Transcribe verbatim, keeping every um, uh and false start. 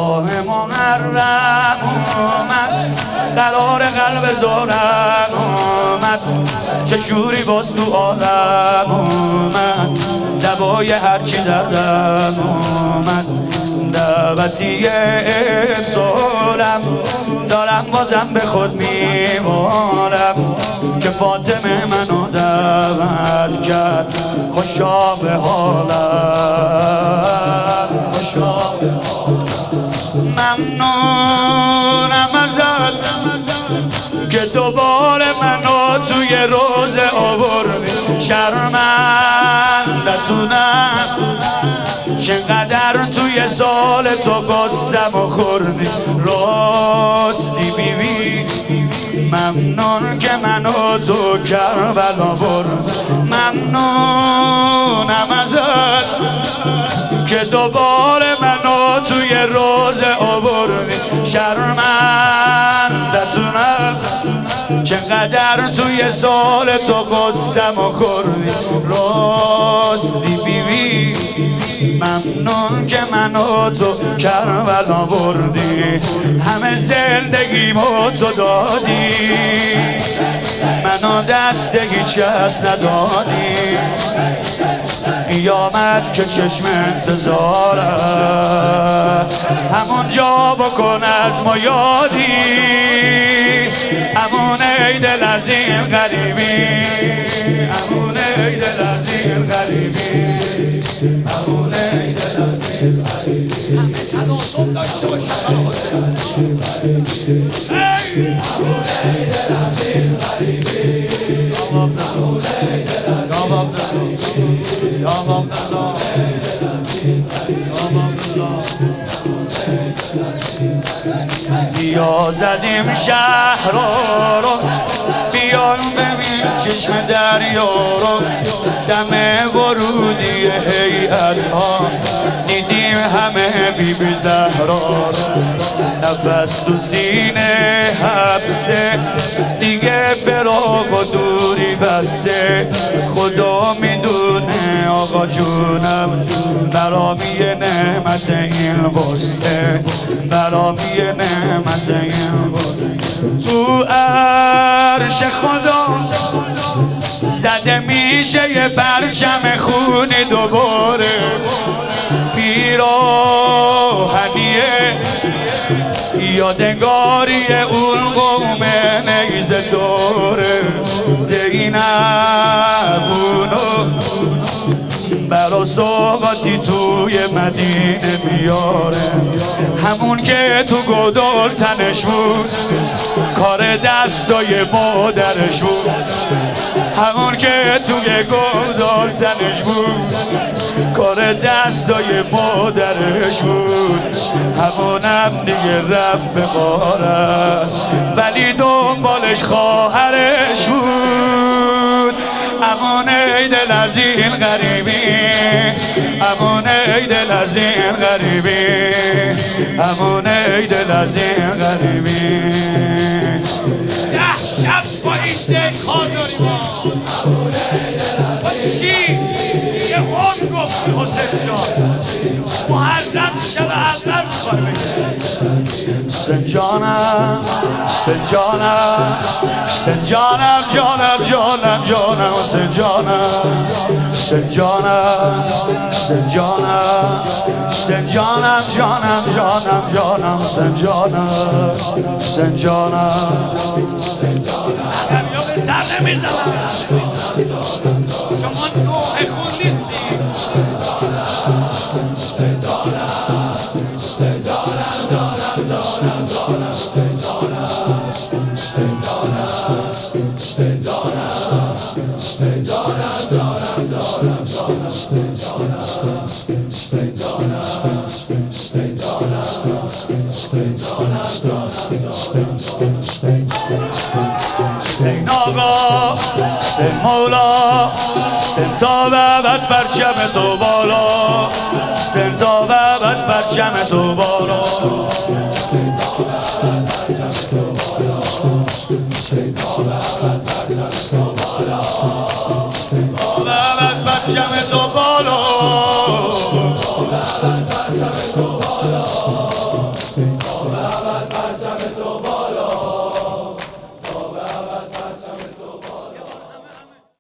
ماه محرم اومد، قرار قلب زارم اومد، چه شوری باز تو عالم اومد، دوای هرچی دردم اومد، دعوتی امسالم دارم بازم به خود میمالم که فاطمه منو دعوت کرد، خوشا به حالم، خوشا به حالم. ممنونم ازت که دوباره منو توی روزه آوردی، شرمندتونم چقدر توی سال تو قصم و خوردی، راستی بیبی ممنون که منو تو کربلا برد. ممنونم ازت که دوباره منو توی روزه آوردی، شرمندتونم چقدر توی سال تو قصم و خوردی، راستی بیبی ممنون که منو تو کربلا بردی، همه زندگیمو تو دادی، منو دست هیچ کس ندادی، قیامت که چشم انتظاره همون جا بکن از ما یادی، همون ای دل از این غریبی، همون ای دل از این غریبی، همون ای دل از این غریبی. همه تلاطم داشته باشم همون ای دل از این غریبی، همون ای دل از این غریبی. سیاه زدیم شهر رو، بیان ببین چشم دریا رو، دم ورودی هیئت ها دیدیم همه بی بی زهرا، نفس تو سینه حبسه دیگه فراق و دوری بسته، خدا میدونه آقا جونم برامی نعمت این واسه، برامی نعمت این واسه. تو عرش خدا زده میشه یه پرچم خونی دوباره، پیراهنیه یادگاری اون قوم نیزه دوره، زینبونو برا سوقاتی توی مدینه میاره، همون که تو گودال تنش بود کار دستای مادرش بود، همون که توی گودال تنش بود کار دستای مادرش بود، همونم دیگه رفت به غارت ولی دنبالش خواهرش بود، امان ای دل از این غریبی، امان ای دل از این غریبی، امان ای دل از این غریبی. ده شب با این سه کار داریم با چی؟ یه اون گفتی حسین جان محرم شب اول میخواه بگیم حسین جانم، حسین جانم، حسین جانم، جانم جانم جانم، حسین جانم، حسین جانم، حسین جانم، حسین جانم جانم جانم جانم، حسین جانم، حسین جانم، حسین جانم. دریا به سر نمیزنم شما نوح خون نیستی، حسین جانم، حسین جانم جانم جانم جانم، حسین جانم، حسین جانم، حسین جانم، حسین جانم جانم جانم جانم، حسین جانم، حسین جانم، حسین جانم، حسین جانم حسین آقا، حسین مولا، حسین تا ببد پرچم تو بالا، حسین تا ببد پرچم تو بالا، حسین تا ببد پرچم تو بالا، حسین تا ببد پرچم تو بالا، حسین تا ببد پرچم تو بالا. ببر پرچم تو بالا تا به ابد